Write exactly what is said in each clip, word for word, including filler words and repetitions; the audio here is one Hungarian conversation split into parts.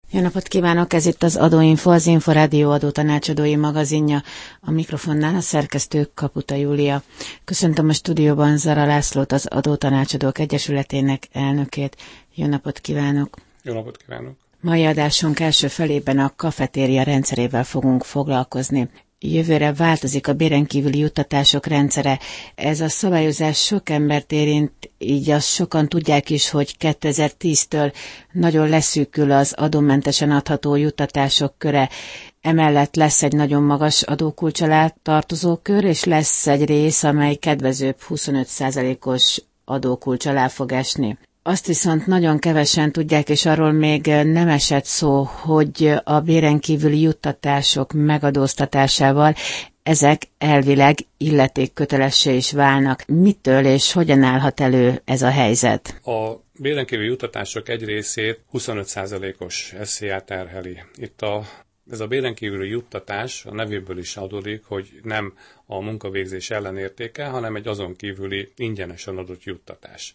Jó napot kívánok, ez itt az Adóinfo, az Inforádió adótanácsadói magazinja. A mikrofonnál a szerkesztő Kaputa Júlia. Köszöntöm a stúdióban Zara Lászlót, az Adótanácsadók Egyesületének elnökét. Jó napot kívánok! Jó napot kívánok! Mai adásunk első felében a kafetéria rendszerével fogunk foglalkozni. Jövőre változik a béren kívüli juttatások rendszere. Ez a szabályozás sok embert érint, így azt sokan tudják is, hogy kétezer-tíztől nagyon leszűkül az adómentesen adható juttatások köre. Emellett lesz egy nagyon magas adókulcs alá tartozó kör, és lesz egy rész, amely kedvezőbb huszonöt százalékos adókulcs alá fog esni. Azt viszont nagyon kevesen tudják, és arról még nem esett szó, hogy a béren kívüli juttatások megadóztatásával ezek elvileg illetékkötelessé is válnak. Mitől és hogyan állhat elő ez a helyzet? A béren kívüli juttatások egy részét huszonöt százalékos es zé á terheli. Itt a Ez a béren kívüli juttatás a nevéből is adódik, hogy nem a munkavégzés ellenértéke, hanem egy azon kívüli ingyenesen adott juttatás.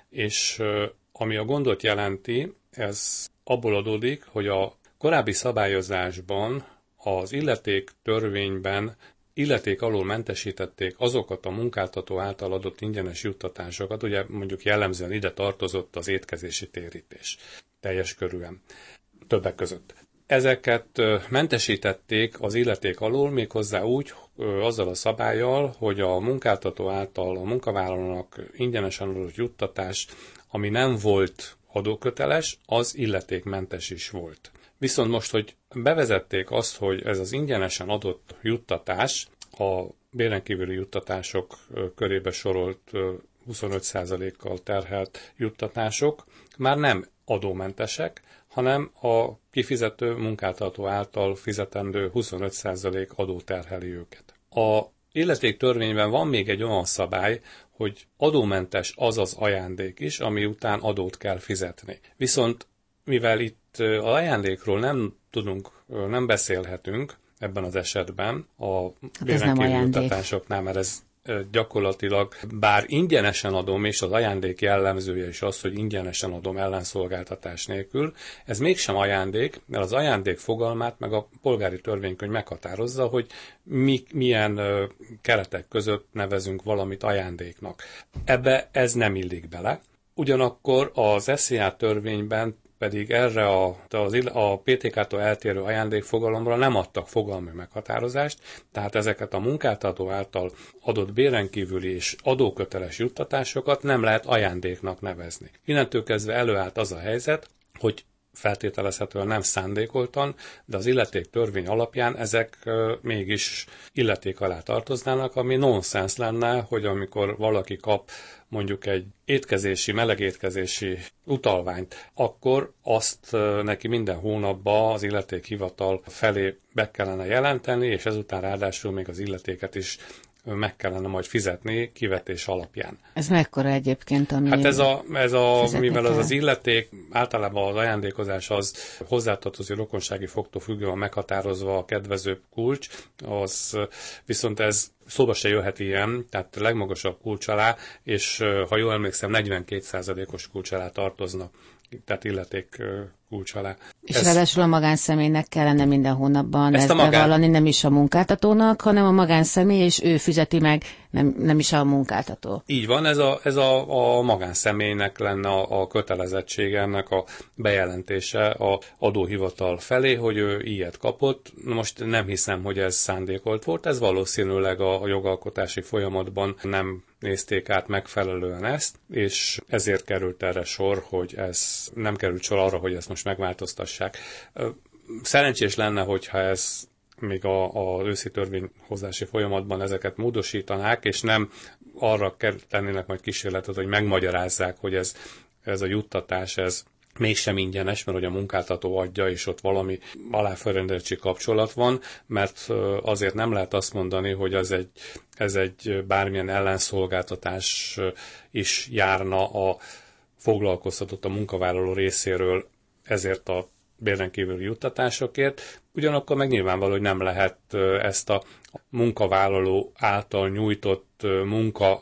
És ami a gondot jelenti, ez abból adódik, hogy a korábbi szabályozásban az illeték törvényben illeték alól mentesítették azokat a munkáltató által adott ingyenes juttatásokat, ugye mondjuk jellemzően ide tartozott az étkezési térítés teljes körűen, többek között. Ezeket mentesítették az illeték alól, méghozzá úgy, azzal a szabállyal, hogy a munkáltató által a munkavállalónak ingyenesen adott juttatás, ami nem volt adóköteles, az illetékmentes is volt. Viszont most, hogy bevezették azt, hogy ez az ingyenesen adott juttatás, a béren kívüli juttatások körébe sorolt huszonöt százalékkal terhelt juttatások már nem adómentesek, hanem a kifizető munkáltató által fizetendő huszonöt százalék adó terheli őket. A illetéktörvényben van még egy olyan szabály, hogy adómentes az az ajándék is, ami után adót kell fizetni. Viszont mivel itt az ajándékról nem tudunk, nem beszélhetünk ebben az esetben, a béren kívüli juttatásoknál, mert ez gyakorlatilag, bár ingyenesen adom, és az ajándék jellemzője is az, hogy ingyenesen adom ellenszolgáltatás nélkül, ez mégsem ajándék, mert az ajándék fogalmát meg a polgári törvénykönyv meghatározza, hogy mi, milyen keretek között nevezünk valamit ajándéknak. Ebbe ez nem illik bele. Ugyanakkor az es zé á törvényben pedig erre a, a pé té ká-tól eltérő ajándékfogalomra nem adtak fogalmi meghatározást, tehát ezeket a munkáltató által adott béren kívüli és adóköteles juttatásokat nem lehet ajándéknak nevezni. Innentől kezdve előállt az a helyzet, hogy feltételezhetően nem szándékoltan, de az illeték törvény alapján ezek mégis illeték alá tartoznának, ami nonsens lenne, hogy amikor valaki kap mondjuk egy étkezési, melegétkezési utalványt, akkor azt neki minden hónapban az illetékhivatal felé be kellene jelenteni, és ezután ráadásul még az illetéket is meg kellene majd fizetni kivetés alapján. Ez mekkora egyébként, ami Hát ez a, ez a mivel az az illeték, általában az ajándékozás az hozzátartozó rokonsági fogtól függően meghatározva a kedvezőbb kulcs, az viszont ez szóba se jöhet ilyen, tehát a legmagasabb kulcs alá, és ha jól emlékszem, negyvenkét százalékos kulcs alá tartozna, tehát illeték kulcs alá. És ez... ráadásul a magánszemélynek kellene minden hónapban ezt, ezt magán... bevallani, nem is a munkáltatónak, hanem a magánszemély, és ő fizeti meg, nem, nem is a munkáltató. Így van, ez a, ez a, a magánszemélynek lenne a, a kötelezettsége, ennek a bejelentése a adóhivatal felé, hogy ő ilyet kapott. Most nem hiszem, hogy ez szándékolt volt, ez valószínűleg a, a jogalkotási folyamatban nem nézték át megfelelően ezt, és ezért került erre sor, hogy ez nem került sor arra, hogy ezt most megváltoztassák. Szerencsés lenne, hogyha ez még az őszi törvényhozási folyamatban ezeket módosítanák, és nem arra tennének majd kísérletet, hogy megmagyarázzák, hogy ez, ez a juttatás, ez mégsem ingyenes, mert hogy a munkáltató adja, és ott valami aláfölrendeltsi kapcsolat van, mert azért nem lehet azt mondani, hogy ez egy, ez egy bármilyen ellenszolgáltatás is járna a foglalkoztatott a munkavállaló részéről ezért a béren kívüli juttatásokért. Ugyanakkor meg nyilvánvaló, hogy nem lehet ezt a munkavállaló által nyújtott munka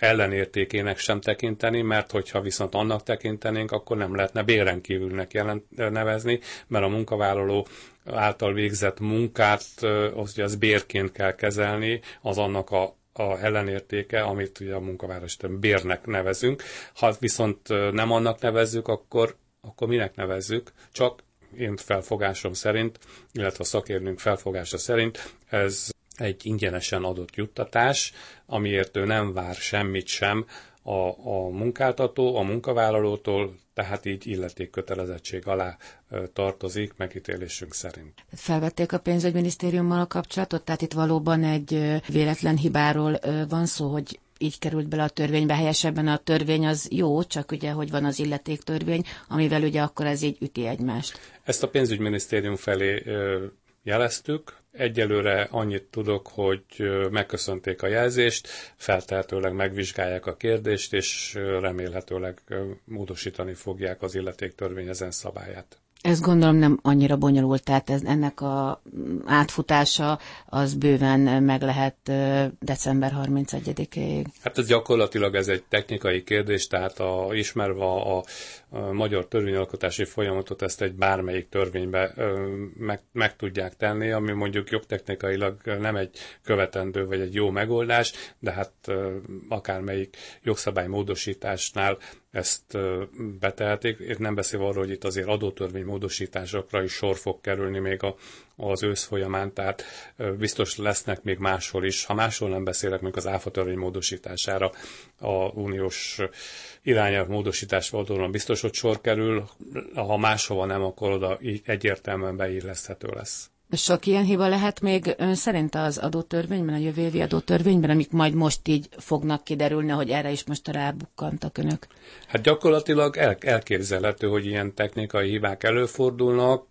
ellenértékének sem tekinteni, mert hogyha viszont annak tekintenénk, akkor nem lehetne béren kívülnek jelent, nevezni, mert a munkavállaló által végzett munkát, az, az bérként kell kezelni, az annak a a ellenértéke, amit ugye a munkavállalás bérnek nevezünk. Ha viszont nem annak nevezzük, akkor, akkor minek nevezzük? Csak én felfogásom szerint, illetve a szakértőnk felfogása szerint ez egy ingyenesen adott juttatás, amiért ő nem vár semmit sem a, a munkáltató, a munkavállalótól, tehát így illetékkötelezettség alá tartozik megítélésünk szerint. Felvették a pénzügyminisztériummal a kapcsolatot, tehát itt valóban egy véletlen hibáról van szó, hogy így került bele a törvénybe, helyesebben a törvény az jó, csak ugye, hogy van az illetéktörvény, amivel ugye akkor ez így üti egymást. Ezt a pénzügyminisztérium felé jeleztük. Egyelőre annyit tudok, hogy megköszönték a jelzést, feltehetőleg megvizsgálják a kérdést, és remélhetőleg módosítani fogják az illetéktörvény ezen szabályát. Ez gondolom nem annyira bonyolult, tehát ez, ennek a átfutása az bőven meg lehet december harmincegyedikéig. Hát ez gyakorlatilag ez egy technikai kérdés, tehát a, ismerve a, a, a magyar törvényalkotási folyamatot, ezt egy bármelyik törvénybe ö, meg, meg tudják tenni, ami mondjuk jogtechnikailag nem egy követendő vagy egy jó megoldás, de hát ö, akármelyik jogszabálymódosításnál ezt betehetik. Én nem beszélve arról, hogy itt azért adótörvény módosításokra is sor fog kerülni még a, az ősz folyamán, tehát biztos lesznek még máshol is. Ha máshol nem beszélek, még az áfa törvény módosítására, a uniós irányelv módosítás oldalon biztos, hogy sor kerül. Ha máshova nem, akkor oda egyértelműen beilleszthető lesz. Sok ilyen hiba lehet még ön szerint az adótörvényben, a jövő évi adótörvényben, amik majd most így fognak kiderülni, hogy erre is most rábukkantak önök? Hát gyakorlatilag el, elképzelhető, hogy ilyen technikai hibák előfordulnak.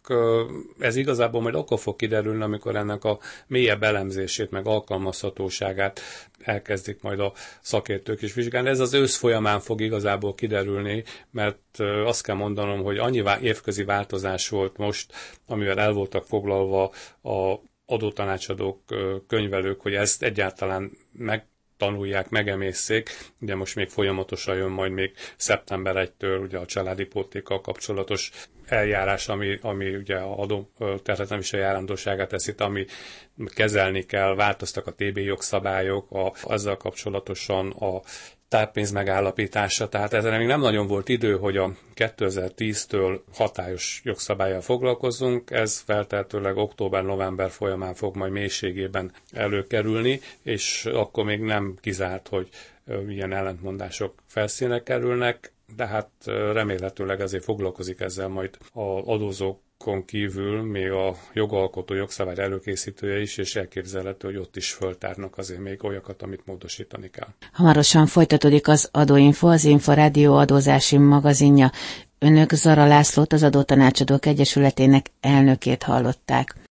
Ez igazából majd akkor fog kiderülni, amikor ennek a mélyebb elemzését, meg alkalmazhatóságát elkezdik majd a szakértők is vizsgálni. Ez az ősz folyamán fog igazából kiderülni, mert azt kell mondanom, hogy annyi évközi változás volt most, amivel el voltak foglalva a adótanácsadók, könyvelők, hogy ezt egyáltalán megtanulják, megemészszék. Ugye most még folyamatosan jön majd még szeptember elsejétől ugye a családi pótlékkal kapcsolatos eljárás, ami, ami ugye a adó terhetemviselő járandóságát teszi, ami kezelni kell, változtak a té bé jogszabályok, a, azzal kapcsolatosan a táppénz megállapítása, tehát ezen még nem nagyon volt idő, hogy a kétezer-tíztől hatályos jogszabállyal foglalkozzunk, ez feltehetőleg október-november folyamán fog majd mélységében előkerülni, és akkor még nem kizárt, hogy ilyen ellentmondások felszínre kerülnek, de hát remélhetőleg ezért foglalkozik ezzel majd az adózók kívül még a jogalkotó jogszabály előkészítője is, és elképzelhető, hogy ott is föltárnak azért még olyakat, amit módosítani kell. Hamarosan folytatódik az Adóinfo, az Inforádió adózási magazinja. Önök Zara Lászlót, az Adótanácsadók Egyesületének elnökét hallották.